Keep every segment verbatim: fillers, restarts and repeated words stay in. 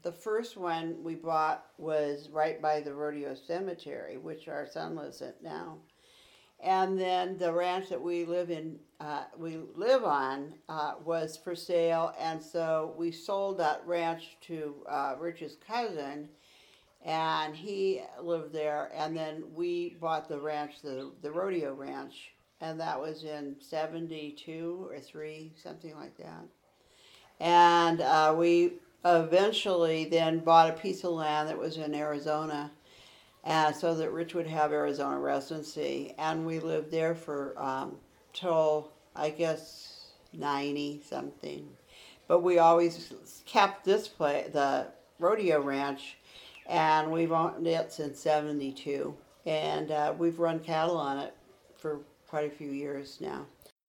The first one we bought was right by the rodeo cemetery, which our son lives at now. And then the ranch that we live in, uh, we live on, uh, was for sale, and so we sold that ranch to uh, Rich's cousin, and he lived there. And then we bought the ranch, the the rodeo ranch, and that was in seventy two or three, something like that. And uh, we eventually then bought a piece of land that was in Arizona, and so that Rich would have Arizona residency. And we lived there for um, till I guess ninety something. But we always kept this place, the rodeo ranch, and we've owned it since seventy-two. And uh, we've run cattle on it for quite a few years now.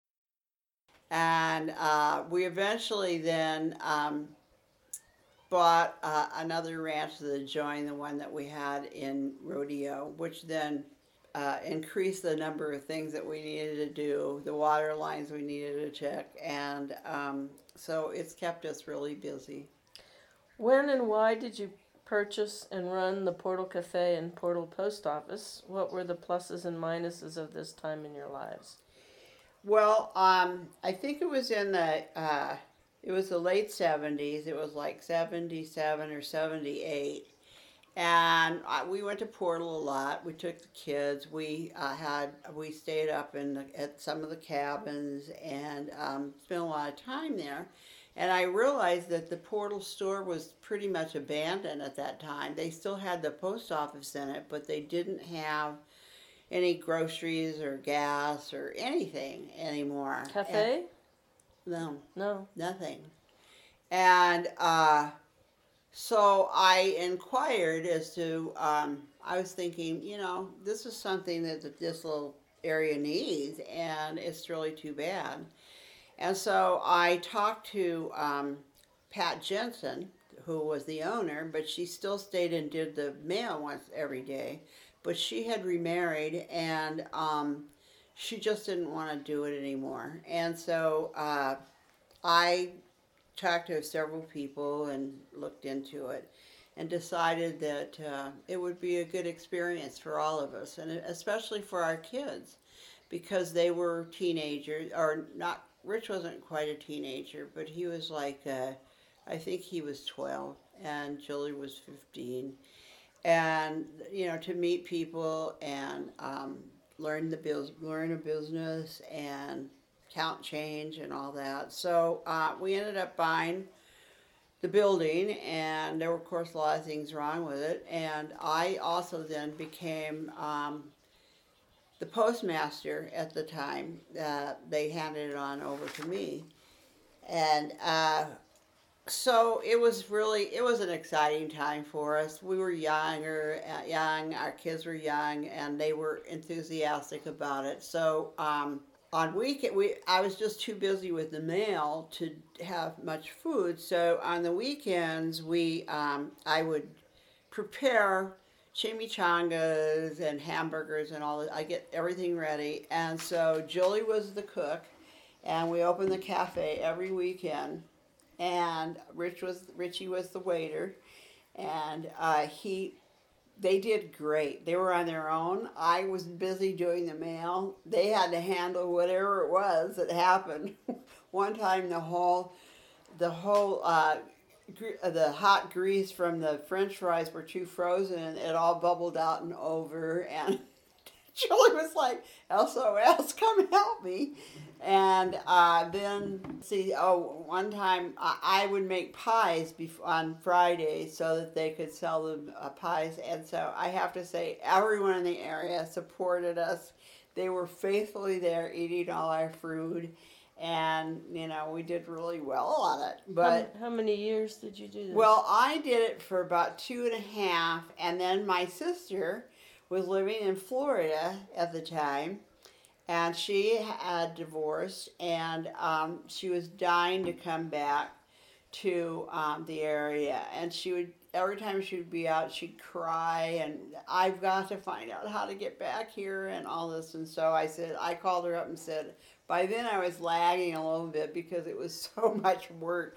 And uh, we eventually then um, bought uh, another ranch that joined the one that we had in Rodeo, which then uh, increased the number of things that we needed to do, the water lines we needed to check, and um, so it's kept us really busy. When and why did you purchase and run the Portal Cafe and Portal Post Office? What were the pluses and minuses of this time in your lives? Well, um, I think it was in the uh, it was the late seventies. It was like seventy-seven or seventy-eight, and uh, we went to Portal a lot. We took the kids. We uh, had we stayed up in the, at some of the cabins and um, spent a lot of time there. And I realized that the Portal store was pretty much abandoned at that time. They still had the post office in it, but they didn't have any groceries or gas or anything anymore. And Cafe? no, No. nothing. And uh, so I inquired as to, um, I was thinking, you know, this is something that, that this little area needs, and it's really too bad. And so I talked to um, Pat Jensen, who was the owner, but she still stayed and did the mail once every day. But she had remarried, and um, she just didn't want to do it anymore. And so uh, I talked to several people and looked into it and decided that uh, it would be a good experience for all of us, and especially for our kids, because they were teenagers, or not. Rich wasn't quite a teenager, but he was like, uh, I think he was twelve, and Julie was fifteen. And you know, to meet people and um, learn the biz- learn a business and count change and all that. So uh, we ended up buying the building, and there were of course a lot of things wrong with it. And I also then became um, the postmaster at the time. Uh, they handed it on over to me, and uh, so it was really it was an exciting time for us. We were younger, uh, young. Our kids were young, and they were enthusiastic about it. So um, on weekend, we I was just too busy with the mail to have much food. So on the weekends, we um, I would prepare chimichangas and hamburgers and all that. I get everything ready, and so Julie was the cook, and we opened the cafe every weekend. And Rich was Richie was the waiter, and uh, he they did great. They were on their own. I was busy doing the mail. They had to handle whatever it was that happened. One time, the whole the whole uh, gr- the hot grease from the French fries were too frozen. It all bubbled out and over, and Julie was like, S O S, come help me. And uh, then, see, oh, one time I, I would make pies bef- on Fridays so that they could sell the uh, pies. And so I have to say, everyone in the area supported us. They were faithfully there eating all our food. And, you know, we did really well on it. But How, how many years did you do this? well, I did it for about two and a half, and then my sister was living in Florida at the time, and she had divorced, and um, she was dying to come back to um, the area, and she would every time she would be out, she'd cry, and I've got to find out how to get back here and all this. And so I said, I called her up and said, by then I was lagging a little bit because it was so much work.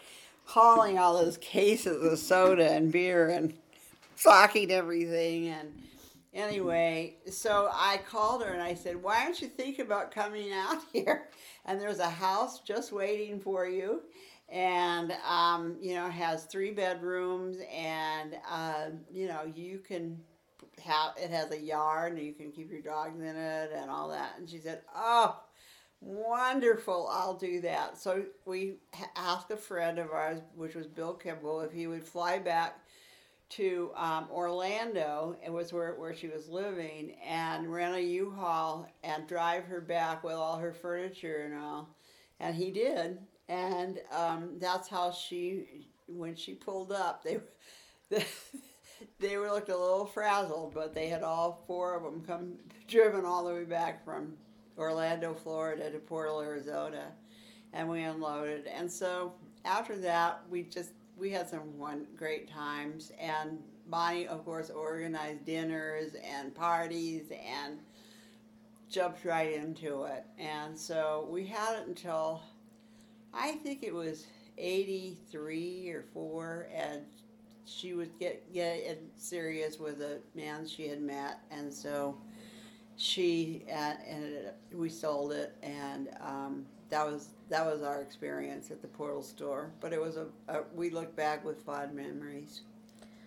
hauling all those cases of soda and beer and stocking everything. And anyway, so I called her and I said, "Why don't you think about coming out here? And there's a house just waiting for you, and um, you know, has three bedrooms, and uh, you know, you can have it has a yard, and you can keep your dogs in it and all that." And she said, "Oh, wonderful! I'll do that." So we asked a friend of ours, which was Bill Kimball, if he would fly back to um, Orlando. It was where, where she was living, and rent a U-Haul and drive her back with all her furniture and all. And he did. And um, that's how she, when she pulled up, they, they, they were looked a little frazzled, but they had all four of them come driven all the way back from Orlando, Florida to Portal, Arizona, and we unloaded. And so after that, we just we had some one great times. And Bonnie, of course, organized dinners and parties and jumped right into it. And so we had it until I think it was eighty-three or four, and she would get get serious with a man she had met, and so she uh, ended up we sold it, and um, that was that was our experience at the Portal store. But it was a, a we look back with fond memories.